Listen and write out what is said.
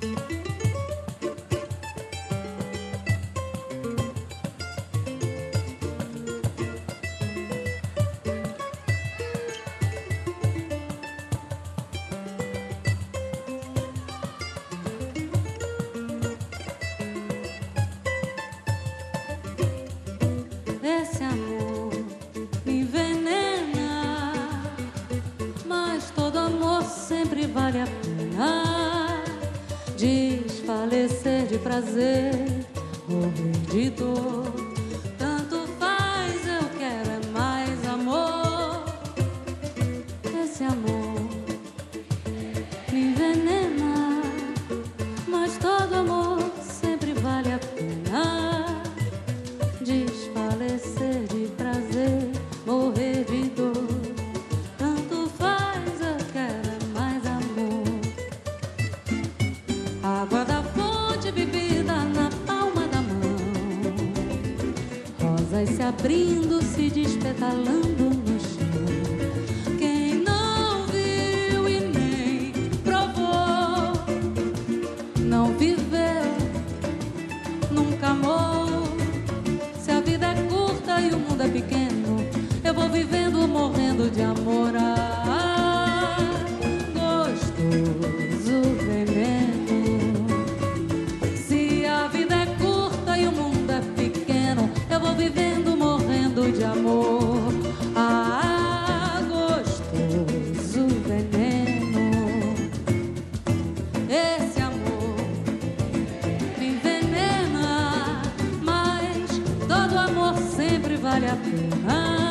Esse amor me envenena, mas todo amor sempre vale a pena. Desfalecer de prazer, morrer de dor, tanto faz, eu quero é mais amor. Esse amor me envenena, mas todo amor sempre vale a pena. Desfalecer de prazer, morrer de dor, tanto faz, eu quero é mais amor. Água da fonte bebida na palma da mão, rosas se abrindo, se despetalando no chão. Quem não viu e nem provou, não viveu, nunca amou. Se a vida é curta e o mundo é pequeno, eu vou vivendo, morrendo de amor. Ah, gostoso veneno. Se a vida é curta e o mundo é pequeno, eu vou vivendo, morrendo de amor. Ah, gostoso veneno. Esse amor me envenena, mas todo amor sempre vale a pena.